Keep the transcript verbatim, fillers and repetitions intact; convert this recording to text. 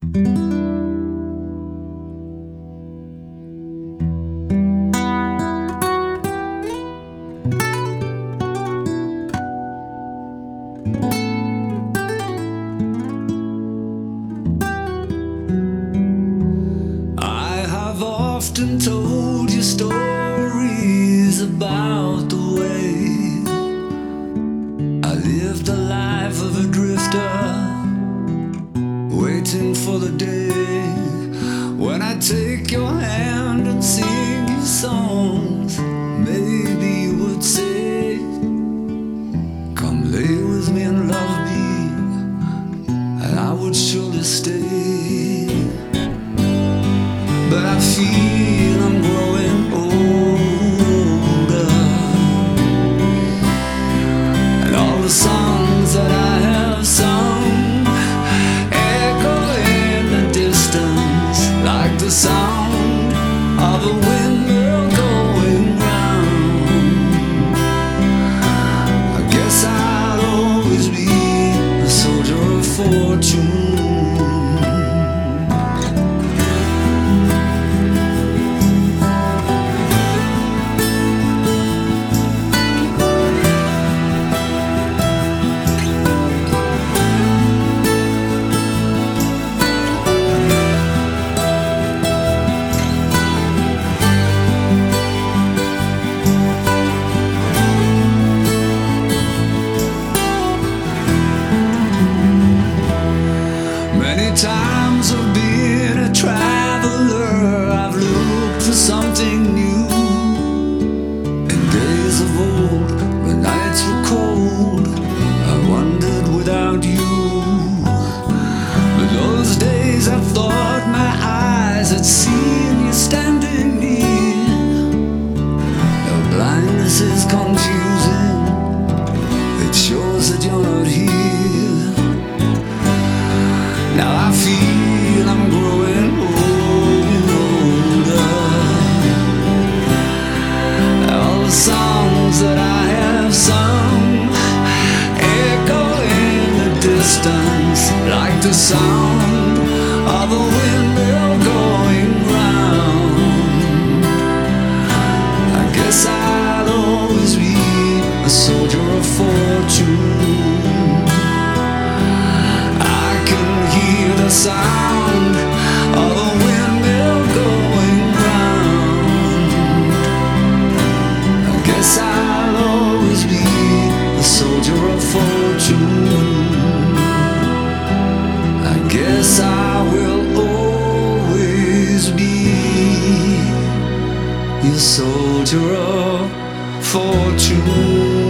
I have often told you stories about the way I lived the life of a drifter, waiting for the day when I take your hand and sing you songs. Maybe you would say, come lay with me and love me, and I would surely stay. But I feel I'm growing older, and all the songs that I have sung echo in the distance like the sound of a windmill going round. I guess I'll always be a soldier of fortune. Many times I've been a traveler, I've looked for something new. In days of old, when nights were cold, I wandered without you. But those days I thought my eyes had seen you standing near. Now blindness is confusing, it shows that you're not here. Now I feel I'm growing older. All the songs that I have sung echo in the distance like the sound of a windmill going round. I guess I'll always be a soldier of fortune. The sound of a windmill going round. I guess I'll always be a soldier of fortune. I guess I will always be a soldier of fortune.